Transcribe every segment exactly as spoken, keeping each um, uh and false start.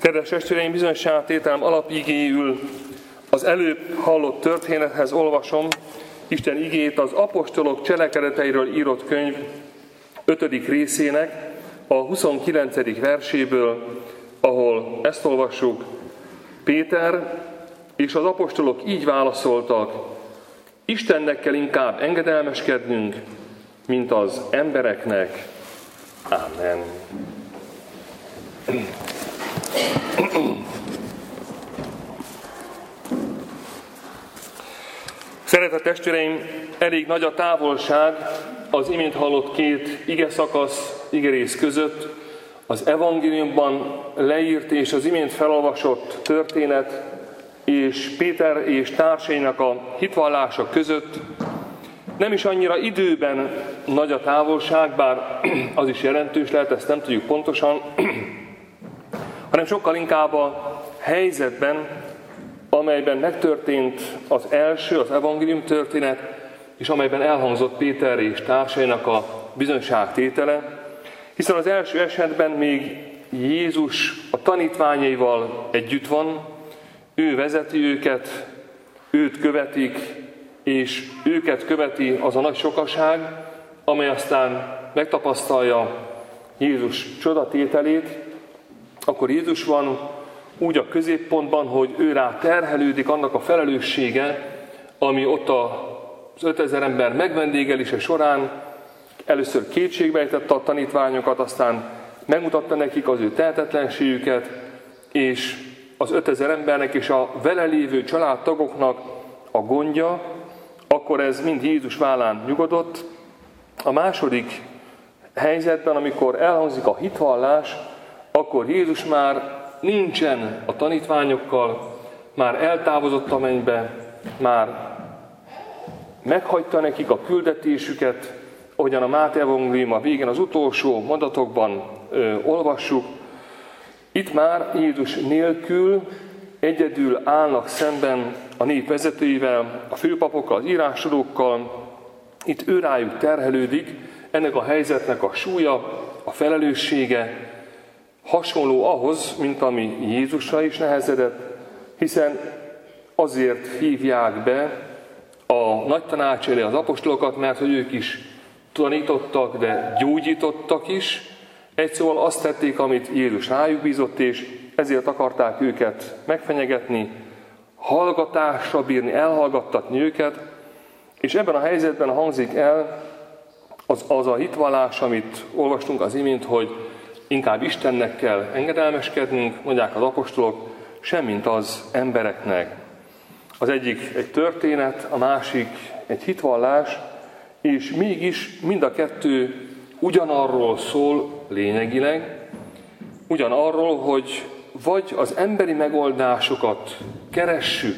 Kedves testvéreim, bizonyságtételem alapigéül az előbb hallott történethez olvasom Isten igét az apostolok cselekedeteiről írott könyv ötödik részének a huszonkilencedik verséből, ahol ezt olvassuk: Péter és az apostolok így válaszoltak: Istennek kell inkább engedelmeskednünk, mint az embereknek. Amen. Szeretett testvéreim, elég nagy a távolság az imént hallott két ige szakasz, igerész között, az evangéliumban leírt és az imént felolvasott történet és Péter és társainak a hitvallása között. Nem is annyira időben nagy a távolság, bár az is jelentős lehet, ezt nem tudjuk pontosan, hanem sokkal inkább a helyzetben, amelyben megtörtént az első, az evangélium történet, és amelyben elhangzott Péter és társainak a bizonyságtétele, hiszen az első esetben még Jézus a tanítványaival együtt van, ő vezeti őket, őt követik, és őket követi az a nagy sokaság, amely aztán megtapasztalja Jézus csodatételét. Akkor Jézus van úgy a középpontban, hogy ő rá terhelődik annak a felelőssége, ami ott az ötezer ember megvendégelése során először kétségbe ejtette a tanítványokat, aztán megmutatta nekik az ő tehetetlenségüket, és az ötezer embernek és a vele lévő családtagoknak a gondja, akkor ez mind Jézus vállán nyugodott. A második helyzetben, amikor elhangzik a hitvallás, akkor Jézus már nincsen a tanítványokkal, már eltávozott a mennybe, már meghagyta nekik a küldetésüket, ahogyan a Máté evangélium a végén az utolsó mondatokban ö, olvassuk. Itt már Jézus nélkül egyedül állnak szemben a nép vezetőivel, a főpapokkal, az írástudókkal. Itt ő rájuk terhelődik, ennek a helyzetnek a súlya, a felelőssége hasonló ahhoz, mint ami Jézusra is nehezedett, hiszen azért hívják be a nagy tanács elé az apostolokat, mert hogy ők is tanítottak, de gyógyítottak is. Egy szóval azt tették, amit Jézus rájuk bízott, és ezért akarták őket megfenyegetni, hallgatásra bírni, elhallgattatni őket, és ebben a helyzetben hangzik el az, az a hitvallás, amit olvastunk az imént, hogy inkább Istennek kell engedelmeskednünk, mondják az apostolok, semmint az embereknek. Az egyik egy történet, a másik egy hitvallás, és mégis mind a kettő ugyanarról szól lényegileg, ugyanarról, hogy vagy az emberi megoldásokat keressük,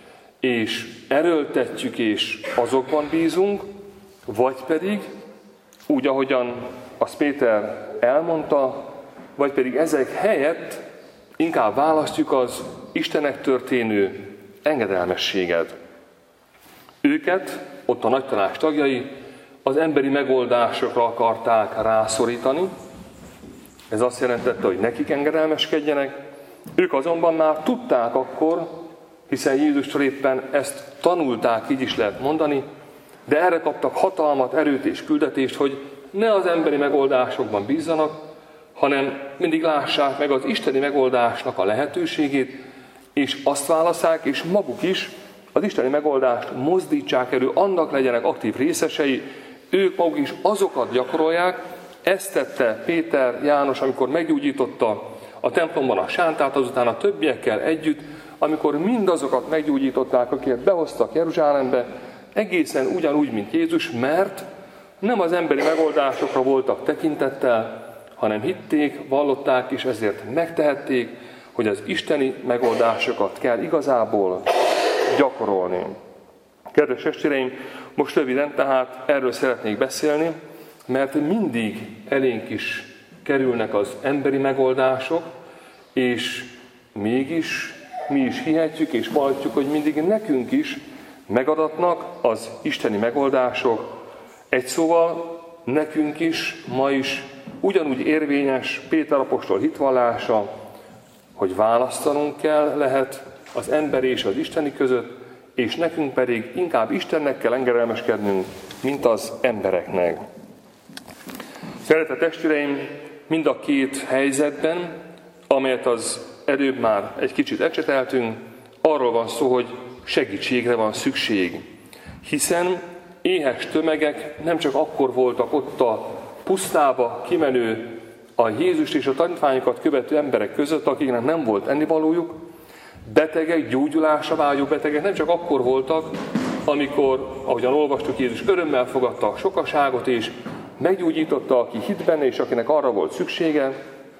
és erőltetjük, és azokban bízunk, vagy pedig, úgy, ahogyan azt Péter elmondta, vagy pedig ezek helyett inkább választjuk az Istennek történő engedelmességet. Őket, ott a nagytanács tagjai, az emberi megoldásokra akarták rászorítani. Ez azt jelentette, hogy nekik engedelmeskedjenek. Ők azonban már tudták akkor, hiszen Jézustól éppen ezt tanulták, így is lehet mondani, de erre kaptak hatalmat, erőt és küldetést, hogy ne az emberi megoldásokban bízzanak, hanem mindig lássák meg az isteni megoldásnak a lehetőségét, és azt válasszák, és maguk is az isteni megoldást mozdítsák elő, annak legyenek aktív részesei, ők maguk is azokat gyakorolják. Ezt tette Péter, János, amikor meggyógyította a templomban a sántát, azután a többiekkel együtt, amikor mindazokat meggyógyították, akiket behoztak Jeruzsálembe, egészen ugyanúgy, mint Jézus, mert nem az emberi megoldásokra voltak tekintettel, hanem hitték, vallották, és ezért megtehették, hogy az isteni megoldásokat kell igazából gyakorolni. Kedves testvéreim, most röviden tehát erről szeretnék beszélni, mert mindig elénk is kerülnek az emberi megoldások, és mégis mi is hihetjük és valljuk, hogy mindig nekünk is megadatnak az isteni megoldások. Egy szóval nekünk is, ma is ugyanúgy érvényes Péter apostol hitvallása, hogy választanunk kell lehet az emberi és az isteni között, és nekünk pedig inkább Istennek kell engedelmeskednünk, mint az embereknek. Szeretett testvéreim, mind a két helyzetben, amelyet az előbb már egy kicsit ecseteltünk, arról van szó, hogy segítségre van szükség. Hiszen éhes tömegek nem csak akkor voltak ott a pusztába kimenő, a Jézust és a tanítványokat követő emberek között, akiknek nem volt ennivalójuk, betegek, gyógyulásra vágyó betegek nem csak akkor voltak, amikor, ahogyan olvastuk, Jézus örömmel fogadta a sokaságot, és meggyógyította, aki hitt benne, és akinek arra volt szüksége.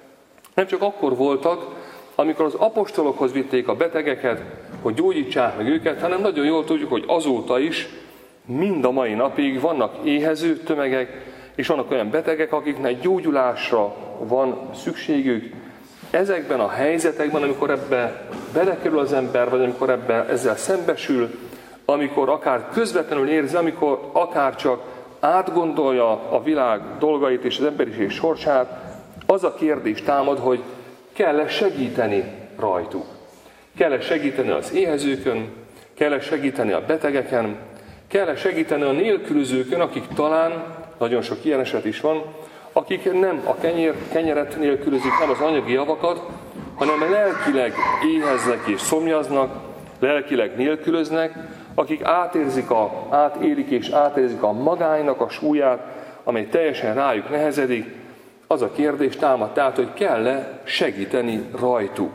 Nem csak akkor voltak, amikor az apostolokhoz vitték a betegeket, hogy gyógyítsák meg őket, hanem nagyon jól tudjuk, hogy azóta is, mind a mai napig vannak éhező tömegek, és vannak olyan betegek, akiknek gyógyulásra van szükségük. Ezekben a helyzetekben, amikor ebbe belekerül az ember, vagy amikor ebben ezzel szembesül, amikor akár közvetlenül érzi, amikor akár csak átgondolja a világ dolgait és az emberiség sorsát, az a kérdés támad, hogy kell-e segíteni rajtuk. Kell-e segíteni az éhezőkön, kell-e segíteni a betegeken, kell-e segíteni a nélkülözőkön, akik talán, nagyon sok ilyen eset is van, akik nem a kenyér, kenyeret nélkülözik, nem az anyagi javakat, hanem lelkileg éheznek és szomjaznak, lelkileg nélkülöznek, akik átérzik a, átélik és átérzik a magánynak a súlyát, amely teljesen rájuk nehezedik. Az a kérdés támad, tehát, hogy kell-e segíteni rajtuk.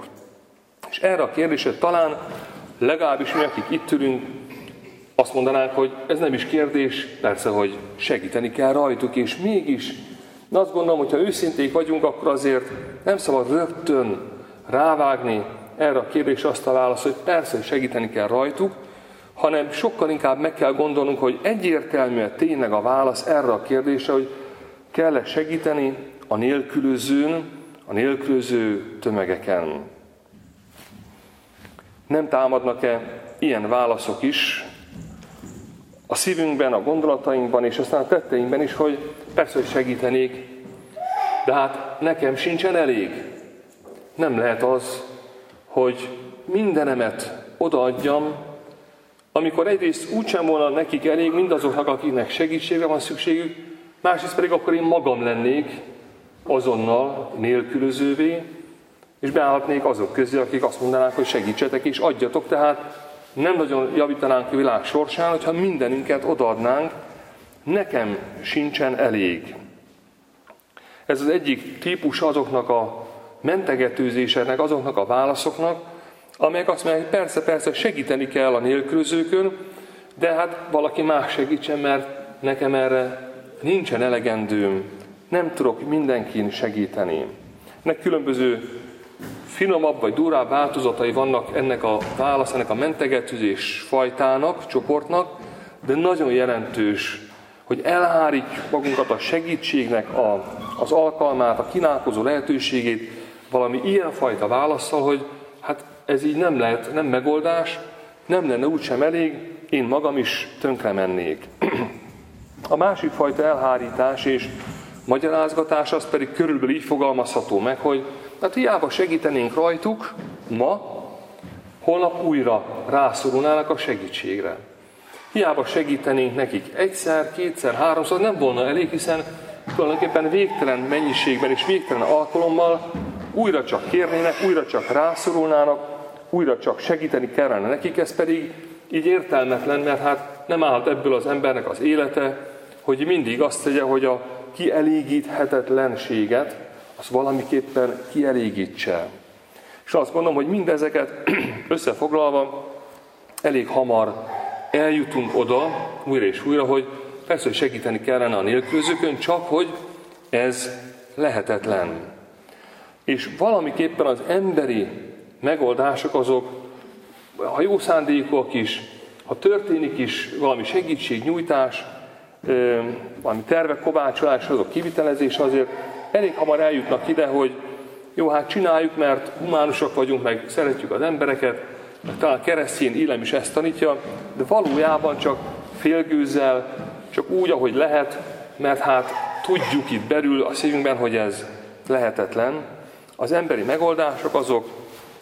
És erre a kérdésre talán legalábbis mi, akik itt ülünk, azt mondanánk, hogy ez nem is kérdés, persze, hogy segíteni kell rajtuk, és mégis, de azt gondolom, hogyha őszinték vagyunk, akkor azért nem szabad rögtön rávágni erre a kérdésre azt a választ, hogy persze, segíteni kell rajtuk, hanem sokkal inkább meg kell gondolnunk, hogy egyértelműen tényleg a válasz erre a kérdésre, hogy kell-e segíteni a nélkülözőn, a nélkülöző tömegeken. Nem támadnak-e ilyen válaszok is a szívünkben, a gondolatainkban, és aztán a tetteinkben is, hogy persze, hogy segítenék, de hát nekem sincsen elég. Nem lehet az, hogy mindenemet odaadjam, amikor egyrészt úgysem volna nekik elég mindazoknak, akiknek segítségre van szükségük, másrészt pedig akkor én magam lennék azonnal nélkülözővé, és beállhatnék azok közé, akik azt mondanák, hogy segítsetek és adjatok, tehát nem nagyon javítanánk a világ sorsán, hogyha mindenünket odaadnánk, nekem sincsen elég. Ez az egyik típus azoknak a mentegetőzéseknek, azoknak a válaszoknak, amelyek azt mondják, hogy persze, persze segíteni kell a nélkülözőkön, de hát valaki más segítsen, mert nekem erre nincsen elegendőm, nem tudok mindenkin segíteni. Ennek különböző finomabb vagy durább változatai vannak ennek a válasz, ennek a mentegetőzés fajtának, csoportnak, de nagyon jelentős, hogy elhárítjuk magunkat a segítségnek a, az alkalmát, a kínálkozó lehetőségét valami ilyenfajta válasszal, hogy hát ez így nem lehet, nem megoldás, nem lenne úgysem elég, én magam is tönkre mennék. A másik fajta elhárítás és magyarázgatás az pedig körülbelül így fogalmazható meg, hogy hát hiába segítenénk rajtuk ma, holnap újra rászorulnának a segítségre. Hiába segítenénk nekik egyszer, kétszer, háromszor, nem volna elég, hiszen tulajdonképpen végtelen mennyiségben és végtelen alkalommal újra csak kérnének, újra csak rászorulnának, újra csak segíteni kellene nekik, ez pedig így értelmetlen, mert hát nem állhat ebből az embernek az élete, hogy mindig azt tegye, hogy a kielégíthetetlenséget, az valamiképpen kielégítse. És azt gondolom, hogy mindezeket összefoglalva elég hamar eljutunk oda, újra és újra, hogy persze, hogy segíteni kellene a nélkülözőkön, csak hogy ez lehetetlen. És valamiképpen az emberi megoldások azok, ha jó szándékúak is, ha történik is valami segítségnyújtás, valami tervek kovácsolás, azok kivitelezés, azért elég hamar eljutnak ide, hogy jó, hát csináljuk, mert humánusak vagyunk, meg szeretjük az embereket, meg talán a keresztény élem is ezt tanítja, de valójában csak félgőzzel, csak úgy, ahogy lehet, mert hát tudjuk itt belül a szívünkben, hogy ez lehetetlen. Az emberi megoldások azok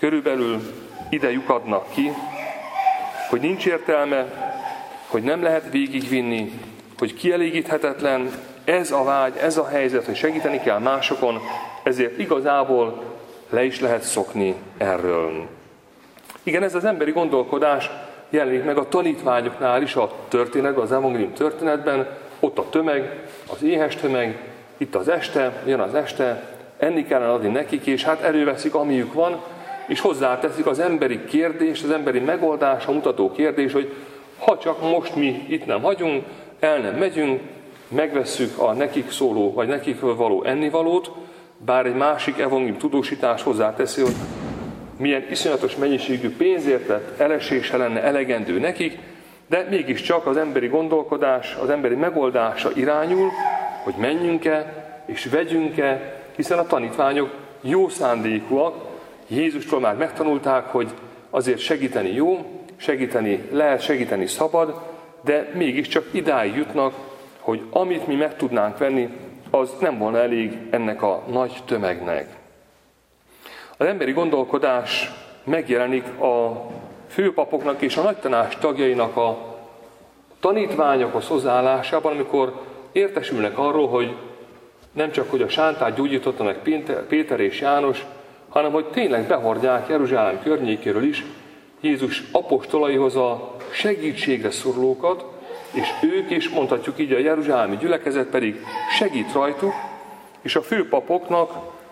körülbelül ide lyukadnak ki, hogy nincs értelme, hogy nem lehet végigvinni, hogy kielégíthetetlen ez a vágy, ez a helyzet, hogy segíteni kell másokon, ezért igazából le is lehet szokni erről. Igen, ez az emberi gondolkodás jelenik meg a tanítványoknál is a történetben, az evangélium történetben, ott a tömeg, az éhes tömeg, itt az este, jön az este, enni kellene adni nekik, és hát előveszik, amiük van, és hozzáteszik az emberi kérdés, az emberi megoldásra mutató kérdés, hogy ha csak most mi itt nem hagyunk, el nem megyünk, megvesszük a nekik szóló, vagy nekik való ennivalót, bár egy másik evangélium tudósítás hozzáteszi, hogy milyen iszonyatos mennyiségű pénzért lett elesése lenne elegendő nekik, de mégiscsak az emberi gondolkodás, az emberi megoldása irányul, hogy menjünk-e és vegyünk-e, hiszen a tanítványok jó szándékúak, Jézustól már megtanulták, hogy azért segíteni jó, segíteni lehet, segíteni szabad, de mégiscsak idáig jutnak, hogy amit mi meg tudnánk venni, az nem volna elég ennek a nagy tömegnek. Az emberi gondolkodás megjelenik a főpapoknak és a nagytanács tagjainak a tanítványokhoz hozzáállásában, amikor értesülnek arról, hogy nem csak, hogy a sántát gyógyította meg Péter és János, hanem hogy tényleg behordják Jeruzsálem környékéről is Jézus apostolaihoz a segítségre szorulókat, és ők is, mondhatjuk így, a jeruzsálemi gyülekezet pedig segít rajtuk, és a főpapoknak,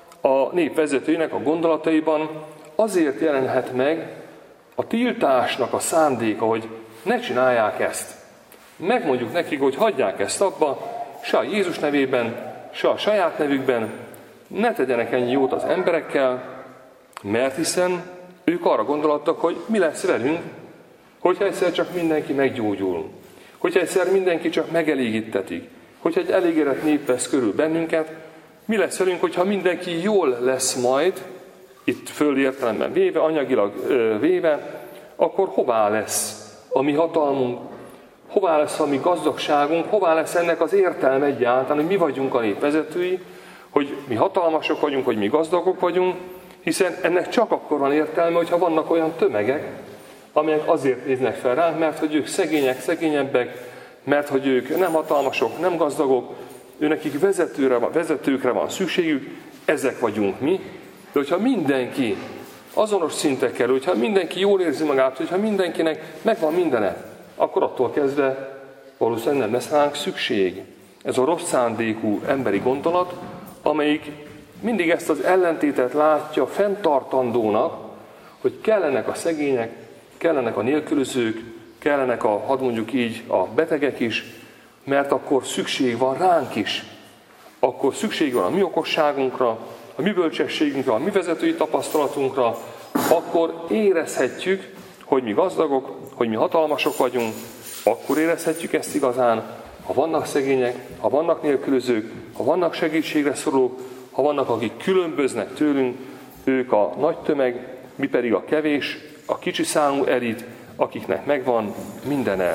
a népvezetőinek a gondolataiban azért jelenhet meg a tiltásnak a szándéka, hogy ne csinálják ezt. Megmondjuk nekik, hogy hagyják ezt abba, se a Jézus nevében, se a saját nevükben, ne tegyenek ennyi jót az emberekkel, mert hiszen ők arra gondoltak, hogy mi lesz velünk, hogyha egyszer csak mindenki meggyógyul, hogyha egyszer mindenki csak megelégítetik, hogyha egy elégedett nép vesz körül bennünket, mi lesz velünk, hogyha mindenki jól lesz majd, itt földi értelemben véve, anyagilag ö, véve, akkor hová lesz a mi hatalmunk, hová lesz a mi gazdagságunk, hová lesz ennek az értelme egyáltalán, hogy mi vagyunk a nép vezetői, hogy mi hatalmasok vagyunk, hogy mi gazdagok vagyunk, hiszen ennek csak akkor van értelme, hogyha vannak olyan tömegek, amelyek azért néznek fel ránk, mert hogy ők szegények, szegényebbek, mert hogy ők nem hatalmasok, nem gazdagok, őnekik vezetőre van, vezetőkre van szükségük, ezek vagyunk mi. De hogyha mindenki azonos szintekkel, hogyha mindenki jól érzi magát, hogyha mindenkinek megvan mindene, akkor attól kezdve valószínűleg nem lesz ránk szükség. Ez a rossz szándékú emberi gondolat, amelyik mindig ezt az ellentétet látja fenntartandónak, hogy kellenek a szegények, kellenek a nélkülözők, kellenek a, hadd mondjuk így, a betegek is, mert akkor szükség van ránk is. Akkor szükség van a mi okosságunkra, a mi bölcsességünkre, a mi vezetői tapasztalatunkra, akkor érezhetjük, hogy mi gazdagok, hogy mi hatalmasok vagyunk, akkor érezhetjük ezt igazán, ha vannak szegények, ha vannak nélkülözők, ha vannak segítségre szorulók, ha vannak, akik különböznek tőlünk, ők a nagy tömeg, mi pedig a kevés, a kicsi számú elit, akiknek megvan mindene.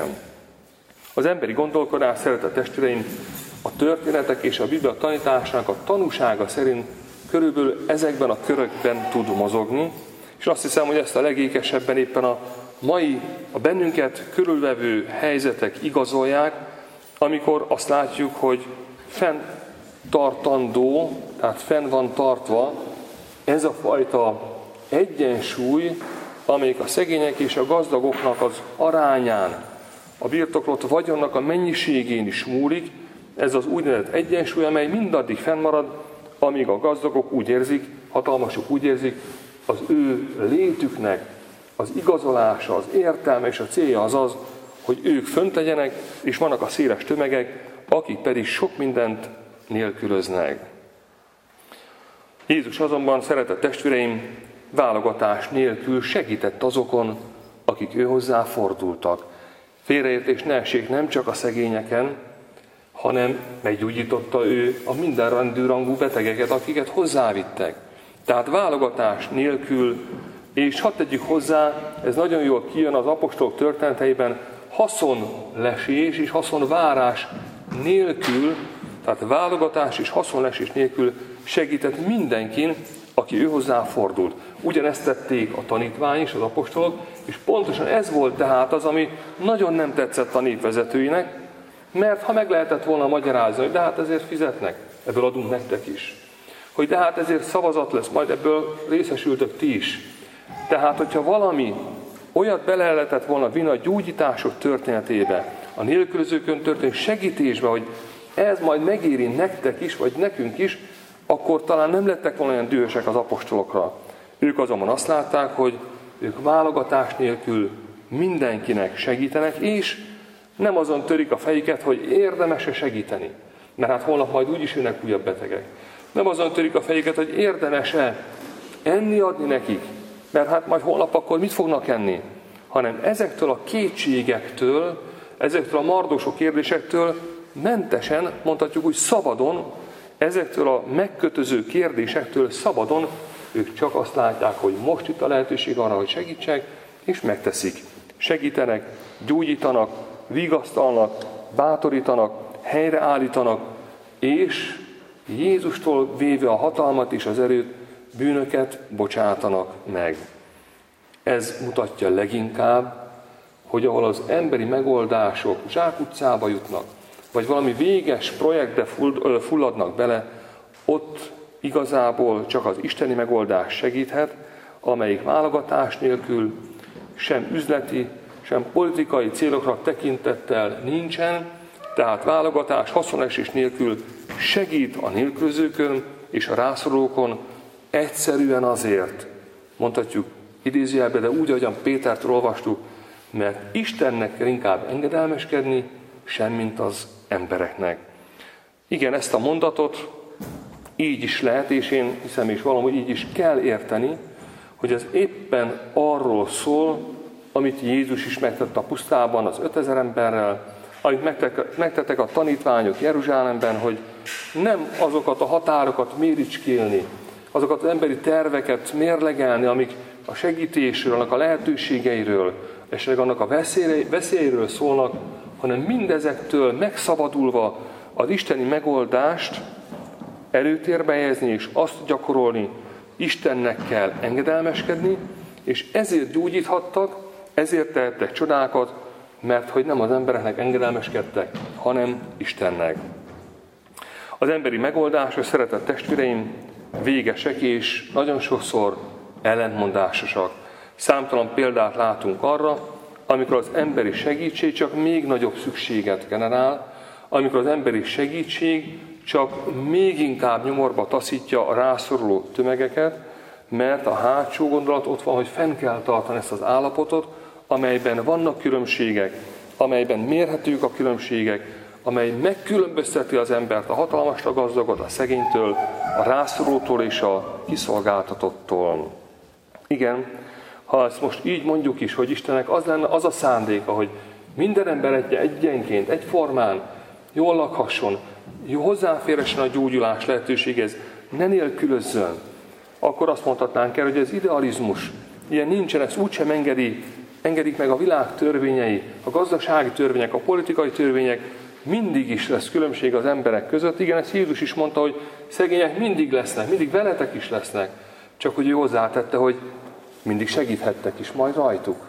Az emberi gondolkodás, szeretett testvéreim, a történetek és a Biblia tanításának a tanúsága szerint körülbelül ezekben a körökben tud mozogni, és azt hiszem, hogy ezt a legékesebben éppen a mai, a bennünket körülvevő helyzetek igazolják, amikor azt látjuk, hogy fenntartandó, tehát fenn van tartva ez a fajta egyensúly, amelyik a szegények és a gazdagoknak az arányán, a birtoklott vagyonnak a mennyiségén is múlik, ez az úgynevezett egyensúly, amely mindaddig fennmarad, amíg a gazdagok úgy érzik, hatalmasok úgy érzik, az ő létüknek az igazolása, az értelme és a célja az az, hogy ők fönt legyenek, és vannak a széles tömegek, akik pedig sok mindent nélkülöznek. Jézus azonban, szeretett testvéreim, válogatás nélkül segített azokon, akik ő hozzá fordultak. Félreértés ne essék nem csak a szegényeken, hanem meggyógyította ő a mindenrendű rangú betegeket, akiket hozzávittek. Tehát válogatás nélkül, és hadd tegyük hozzá, ez nagyon jól kijön az apostolok történeteiben, haszonlesés és haszonvárás nélkül, tehát válogatás és haszonlesés nélkül segített mindenkin, a aki ő hozzá fordult. Ugyanezt tették a tanítvány és az apostolok, és pontosan ez volt tehát az, ami nagyon nem tetszett a népvezetőinek, mert ha meg lehetett volna magyarázni, hogy de hát ezért fizetnek, ebből adunk nektek is. Hogy de hát ezért szavazat lesz, majd ebből részesültök ti is. Tehát, hogyha valami olyat bele lehetett volna vinni a gyógyítások történetébe, a nélkülözőkön történő segítésbe, hogy ez majd megéri nektek is, vagy nekünk is, akkor talán nem lettek volna olyan dühösek az apostolokra. Ők azonban azt látták, hogy ők válogatás nélkül mindenkinek segítenek, és nem azon törik a fejüket, hogy érdemes-e segíteni. Mert hát holnap majd úgyis jönnek újabb betegek. Nem azon törik a fejüket, hogy érdemes-e enni adni nekik, mert hát majd holnap akkor mit fognak enni? Hanem ezektől a kétségektől, ezektől a mardósok kérdésektől mentesen, mondhatjuk úgy szabadon, ezektől a megkötöző kérdésektől szabadon, ők csak azt látják, hogy most itt a lehetőség arra, hogy segítsek, és megteszik. Segítenek, gyógyítanak, vigasztalnak, bátorítanak, helyreállítanak, és Jézustól véve a hatalmat és az erőt, bűnöket bocsátanak meg. Ez mutatja leginkább, hogy ahol az emberi megoldások zsákutcába jutnak, vagy valami véges projektbe fulladnak bele, ott igazából csak az isteni megoldás segíthet, amelyik válogatás nélkül sem üzleti, sem politikai célokra tekintettel nincsen, tehát válogatás, haszonesés nélkül segít a nélkülözőkön és a rászorulókon, egyszerűen azért, mondhatjuk idézőjelben, de úgy, ahogyan Pétertől olvastuk, mert Istennek kell inkább engedelmeskedni, semmint az embereknek. Igen, ezt a mondatot így is lehet, és én hiszem, és valahogy így is kell érteni, hogy ez éppen arról szól, amit Jézus is megtett a pusztában az ötezer emberrel, amit megtettek a tanítványok Jeruzsálemben, hogy nem azokat a határokat méricskélni, azokat az emberi terveket mérlegelni, amik a segítésről, annak a lehetőségeiről, esetleg annak a veszélyről szólnak, hanem mindezektől megszabadulva az isteni megoldást előtérbe helyezni, és azt gyakorolni, Istennek kell engedelmeskedni, és ezért gyógyíthattak, ezért tehettek csodákat, mert hogy nem az embereknek engedelmeskedtek, hanem Istennek. Az emberi megoldások, szeretett testvéreim, végesek és nagyon sokszor ellentmondásosak. Számtalan példát látunk arra, amikor az emberi segítség csak még nagyobb szükséget generál, amikor az emberi segítség csak még inkább nyomorba taszítja a rászoruló tömegeket, mert a hátsó gondolat ott van, hogy fenn kell tartani ezt az állapotot, amelyben vannak különbségek, amelyben mérhetők a különbségek, amely megkülönbözteti az embert a hatalmasra gazdagot, a szegénytől, a rászorulótól és a kiszolgáltatottól. Igen, ha ezt most így mondjuk is, hogy Istennek az lenne az a szándéka, hogy minden ember egyenként, egyformán jól lakhasson, jó hozzáférhessen a gyógyulás lehetőséghez, ne nélkülözzön, akkor azt mondhatnánk el, hogy ez idealizmus. Ilyen nincsen, ezt úgysem engedi, engedik meg a világ törvényei, a gazdasági törvények, a politikai törvények, mindig is lesz különbség az emberek között. Igen, ezt Jézus is mondta, hogy szegények mindig lesznek, mindig veletek is lesznek. Csak hogy ő hozzátette, hogy mindig segíthettek is majd rajtuk.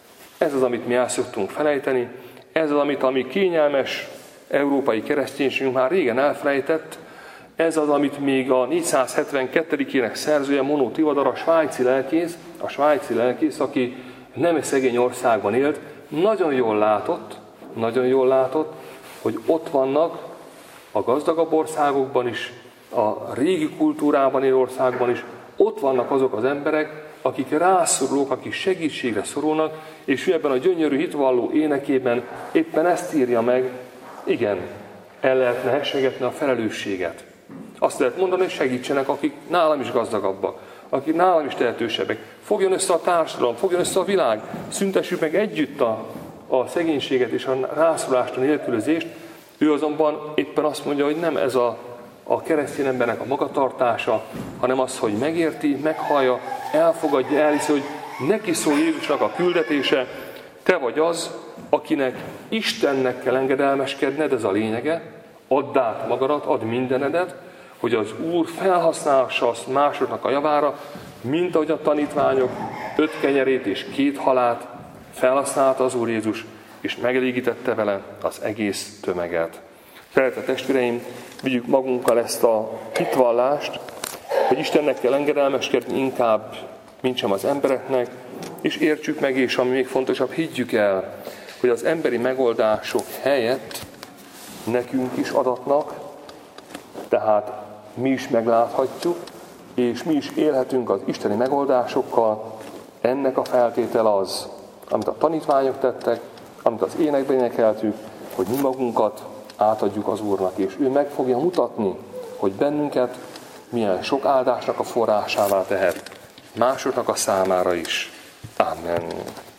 Ez az, amit mi el szoktunk felejteni, ez az, amit a mi kényelmes európai kereszténységünk már régen elfelejtett, ez az, amit még a négyszázhetvenkettőjének szerzője, Monó Tivadar, a svájci lelkész, a svájci lelkész, aki nem egy szegény országban élt, nagyon jól látott, nagyon jól látott, hogy ott vannak a gazdagabb országokban is, a régi kultúrában élő országban is, ott vannak azok az emberek, akik rászorulók, akik segítségre szorulnak, és ő ebben a gyönyörű hitvalló énekében éppen ezt írja meg, igen, el lehetne hessegetni a felelősséget. Azt lehet mondani, hogy segítsenek, akik nálam is gazdagabbak, akik nálam is tehetősebbek. Fogjon össze a társadalom, fogjon össze a világ, szüntessük meg együtt a, a szegénységet és a rászorulást, a nélkülözést. Ő azonban éppen azt mondja, hogy nem ez a, a keresztény embernek a magatartása, hanem az, hogy megérti, meghallja, elfogadja, elhiszi, hogy neki szól Jézusnak a küldetése, te vagy az, akinek Istennek kell engedelmeskedned, ez a lényege, add át magadat, add mindenedet, hogy az Úr felhasználhassa azt másoknak a javára, mint ahogy a tanítványok öt kenyerét és két halát felhasználta az Úr Jézus, és megelégítette vele az egész tömeget. Szeretett testvéreim, vigyük magunkkal ezt a hitvallást, hogy Istennek kell engedelmeskedni inkább, mint sem az embereknek, és értsük meg, és ami még fontosabb, higgyük el, hogy az emberi megoldások helyett nekünk is adatnak, tehát mi is megláthatjuk, és mi is élhetünk az isteni megoldásokkal. Ennek a feltétel az, amit a tanítványok tettek, amit az énekben énekeltük, hogy mi magunkat átadjuk az Úrnak, és ő meg fogja mutatni, hogy bennünket milyen sok áldásnak a forrásává tehet, másoknak a számára is. Amen.